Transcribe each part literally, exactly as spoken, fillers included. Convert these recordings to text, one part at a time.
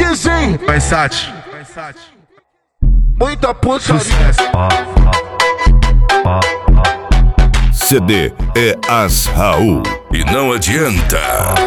Vizinho, Versace, muita putaria. sucesso. C D é As Raul e não adianta.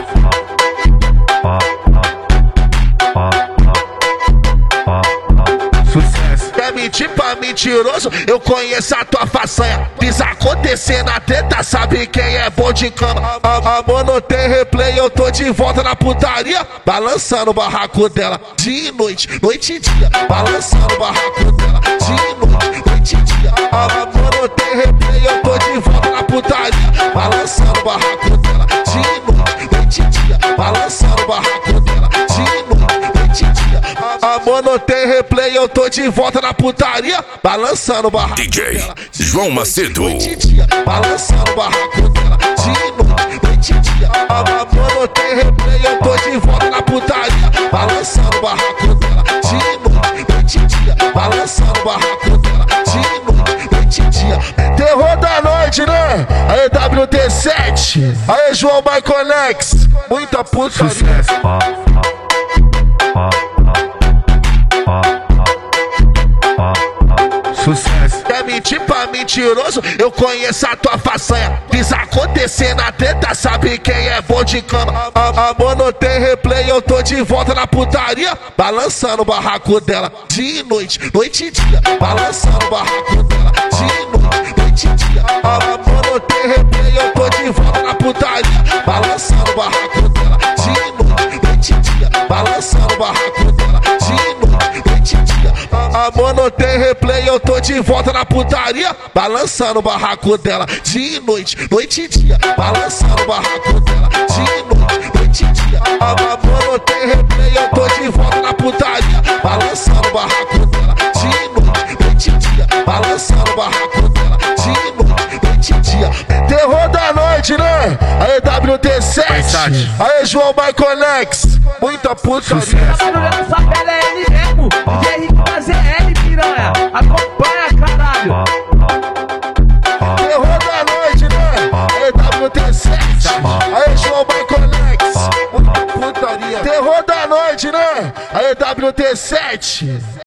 Sucesso. Quer mentir pra mentiroso? Eu conheço a tua façanha. Fiz acontecer na treta, sabe quem é bom de cama? A- Amor, não tem replay, eu tô de volta na putaria. Balançando o barraco dela, dia e noite, noite e dia. Balançando o barraco dela, dia e noite, noite e dia. A- Amor, não tem replay, eu tô de volta na putaria. Balançando o barraco dela, dia e noite, noite e dia. Balançando o barraco dela, dia e noite, noite e dia. A- Amor, não tem replay, eu tô de volta na putaria. Balançando o barraco D J dela, dia e João noite, Macedo. noite e dia. Balançando o barraco dela, dia e noite, noite e dia. A- Amor, não tem replay, eu tô de volta na putaria. Balançando o barraco dela, dia e noite, noite e dia. Balançando o barraco dela, dia e noite, noite e dia. Terror da noite, né? Aí W T sete, aí João Michael X, muita putaria. Sucesso. Sucesso. Quer mentir pra mentiroso? Eu conheço a tua façanha. Fiz acontecer na treta, sabe quem é bom de cama? A- Amor, não tem replay, eu tô de volta na putaria. Balançando o barraco dela, dia e noite, noite e dia. Balançando o barraco dela, dia e noite, noite e dia. A- Amor, não tem replay, eu tô de volta na putaria. Balançando o barraco dela, dia e noite, noite e dia. Balançando o barraco dela, dia e noite, noite e dia. A- Amor, não tem replay, eu tô de volta na putaria. Balançando o barraco dela, dia e noite, noite e dia. Balançando o barraco dela, dia e noite, noite e dia. A- Amor, não tem replay, eu tô de volta na putaria. Balançando o barraco dela, dia e noite, noite e dia. Balançando o barraco dela, dia e noite, noite e dia. Terror da noite, né? Aí W T sete, Versace. aí João Michael X, muita putaria. Sucesso. Tá barulhando sua pele é L mesmo. D J Henrique fazer L, piranha. Acompanha, caralho. Terror da noite, né? Aí W T sete, aí João Michael X, muita putaria. Terror da noite, né? Aí W T sete.